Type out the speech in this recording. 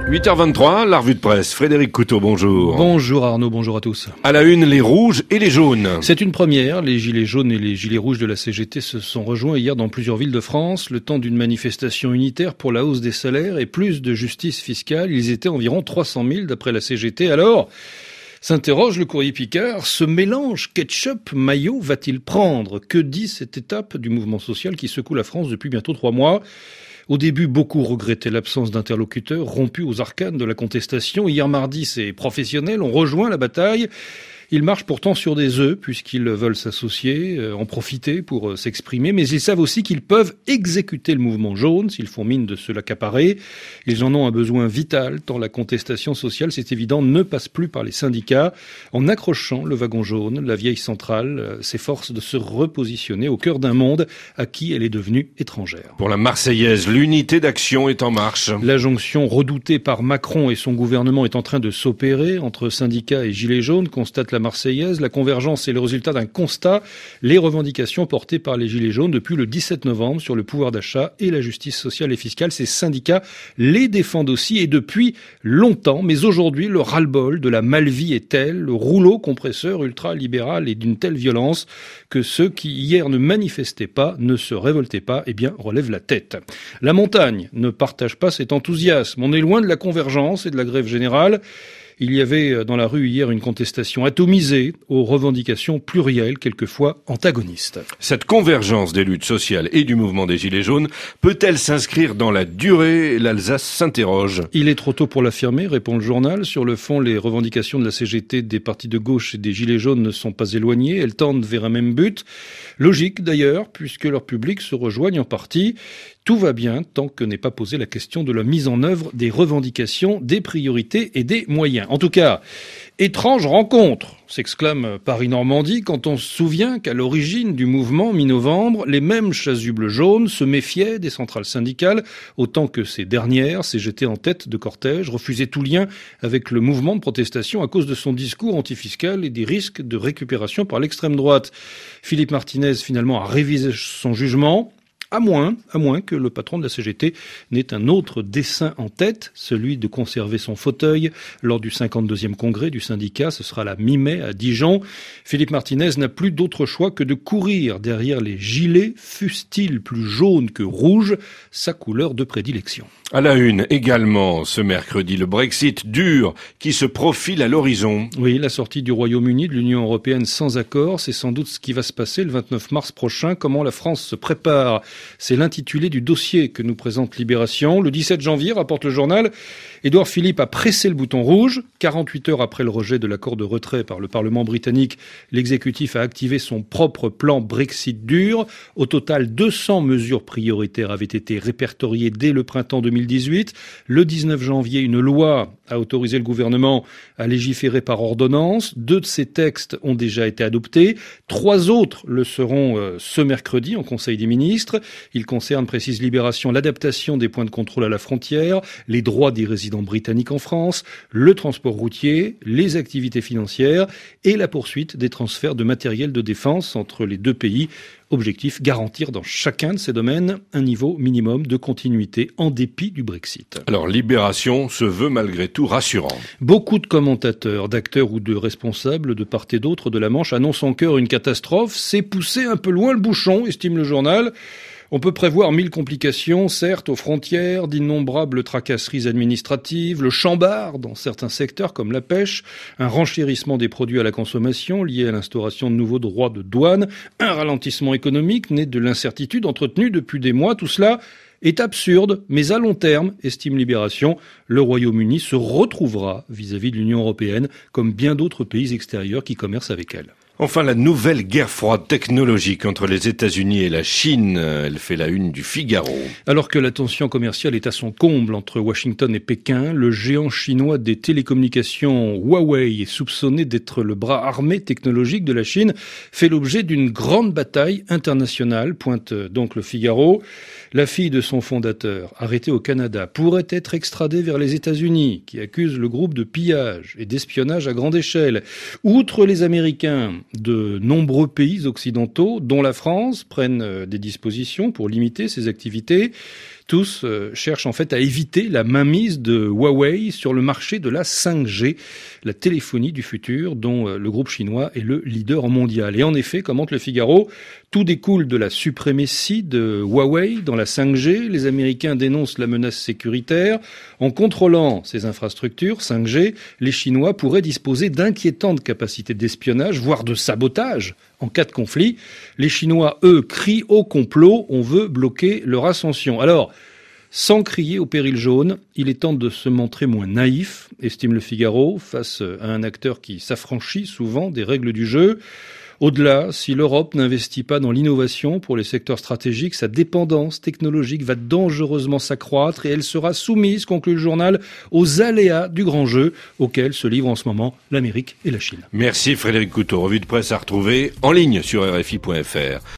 8h23, la revue de presse. Frédéric Couteau, bonjour. Bonjour Arnaud, bonjour à tous. À la une, les rouges et les jaunes. C'est une première. Les gilets jaunes et les gilets rouges de la CGT se sont rejoints hier dans plusieurs villes de France. Le temps d'une manifestation unitaire pour la hausse des salaires et plus de justice fiscale. Ils étaient environ 300 000 d'après la CGT. Alors, s'interroge le Courrier Picard, ce mélange ketchup-mayo va-t-il prendre? Que dit cette étape du mouvement social qui secoue la France depuis bientôt 3 mois? Au début, beaucoup regrettaient l'absence d'interlocuteurs rompus aux arcanes de la contestation. Hier mardi, ces professionnels ont rejoint la bataille. Ils marchent pourtant sur des œufs puisqu'ils veulent s'associer, en profiter pour s'exprimer, mais ils savent aussi qu'ils peuvent exécuter le mouvement jaune s'ils font mine de se l'accaparer. Ils en ont un besoin vital tant la contestation sociale, c'est évident, ne passe plus par les syndicats. En accrochant le wagon jaune, la vieille centrale s'efforce de se repositionner au cœur d'un monde à qui elle est devenue étrangère. Pour la Marseillaise, l'unité d'action est en marche. La jonction redoutée par Macron et son gouvernement est en train de s'opérer entre syndicats et gilets jaunes, constate la Marseillaise. La convergence est le résultat d'un constat. Les revendications portées par les gilets jaunes depuis le 17 novembre sur le pouvoir d'achat et la justice sociale et fiscale. Ces syndicats les défendent aussi et depuis longtemps. Mais aujourd'hui, le ras-le-bol de la malvie est tel, le rouleau compresseur ultra-libéral est d'une telle violence que ceux qui hier ne manifestaient pas, ne se révoltaient pas, eh bien, relèvent la tête. La montagne ne partage pas cet enthousiasme. On est loin de la convergence et de la grève générale. Il y avait dans la rue hier une contestation atomisée aux revendications plurielles, quelquefois antagonistes. Cette convergence des luttes sociales et du mouvement des Gilets jaunes peut-elle s'inscrire dans la durée? L'Alsace s'interroge. Il est trop tôt pour l'affirmer, répond le journal. Sur le fond, les revendications de la CGT, des partis de gauche et des Gilets jaunes ne sont pas éloignées. Elles tendent vers un même but. Logique d'ailleurs, puisque leurs publics se rejoignent en partie. Tout va bien tant que n'est pas posée la question de la mise en œuvre des revendications, des priorités et des moyens. En tout cas, étrange rencontre, s'exclame Paris-Normandie quand on se souvient qu'à l'origine du mouvement mi-novembre, les mêmes chasubles jaunes se méfiaient des centrales syndicales, autant que ces dernières, CGT en tête de cortège, refusaient tout lien avec le mouvement de protestation à cause de son discours antifiscal et des risques de récupération par l'extrême droite. Philippe Martinez finalement a révisé son jugement. À moins que le patron de la CGT n'ait un autre dessein en tête, celui de conserver son fauteuil lors du 52e congrès du syndicat. Ce sera la mi-mai à Dijon. Philippe Martinez n'a plus d'autre choix que de courir derrière les gilets, fussent-ils plus jaunes que rouges, sa couleur de prédilection. À la une également, ce mercredi, le Brexit dur qui se profile à l'horizon. Oui, la sortie du Royaume-Uni de l'Union européenne sans accord, c'est sans doute ce qui va se passer le 29 mars prochain. Comment la France se prépare? C'est l'intitulé du dossier que nous présente Libération. Le 17 janvier, rapporte le journal, Édouard Philippe a pressé le bouton rouge. 48 heures après le rejet de l'accord de retrait par le Parlement britannique, l'exécutif a activé son propre plan Brexit dur. Au total, 200 mesures prioritaires avaient été répertoriées dès le printemps 2018. Le 19 janvier, une loi a autorisé le gouvernement à légiférer par ordonnance. 2 de ces textes ont déjà été adoptés. 3 autres le seront ce mercredi en Conseil des ministres. Ils concernent, précise Libération, l'adaptation des points de contrôle à la frontière, les droits des résidents britanniques en France, le transport routier, les activités financières et la poursuite des transferts de matériel de défense entre les 2 pays. Objectif, garantir dans chacun de ces domaines un niveau minimum de continuité en dépit du Brexit. Alors, Libération se veut malgré tout rassurant. Beaucoup de commentateurs, d'acteurs ou de responsables de part et d'autre de la Manche annoncent en chœur une catastrophe. C'est pousser un peu loin le bouchon, estime le journal. On peut prévoir 1000 complications, certes, aux frontières, d'innombrables tracasseries administratives, le chambard dans certains secteurs comme la pêche, un renchérissement des produits à la consommation lié à l'instauration de nouveaux droits de douane, un ralentissement économique né de l'incertitude entretenue depuis des mois. Tout cela est absurde, mais à long terme, estime Libération, le Royaume-Uni se retrouvera vis-à-vis de l'Union européenne comme bien d'autres pays extérieurs qui commercent avec elle. Enfin, la nouvelle guerre froide technologique entre les États-Unis et la Chine, elle fait la une du Figaro. Alors que la tension commerciale est à son comble entre Washington et Pékin, le géant chinois des télécommunications Huawei est soupçonné d'être le bras armé technologique de la Chine, fait l'objet d'une grande bataille internationale, pointe donc le Figaro. La fille de son fondateur, arrêtée au Canada, pourrait être extradée vers les États-Unis, qui accusent le groupe de pillage et d'espionnage à grande échelle. Outre les Américains, de nombreux pays occidentaux, dont la France, prennent des dispositions pour limiter ces activités. Tous cherchent en fait à éviter la mainmise de Huawei sur le marché de la 5G, la téléphonie du futur dont le groupe chinois est le leader mondial. Et en effet, commente le Figaro, tout découle de la suprématie de Huawei dans la 5G. Les Américains dénoncent la menace sécuritaire. En contrôlant ces infrastructures 5G, les Chinois pourraient disposer d'inquiétantes capacités d'espionnage, voire de sabotage en cas de conflit. Les Chinois, eux, crient au complot. On veut bloquer leur ascension. Alors, sans crier au péril jaune, il est temps de se montrer moins naïf, estime le Figaro, face à un acteur qui s'affranchit souvent des règles du jeu. Au-delà, si l'Europe n'investit pas dans l'innovation pour les secteurs stratégiques, sa dépendance technologique va dangereusement s'accroître et elle sera soumise, conclut le journal, aux aléas du grand jeu auquel se livrent en ce moment l'Amérique et la Chine. Merci Frédéric Couteau. Revue de presse à retrouver en ligne sur RFI.fr.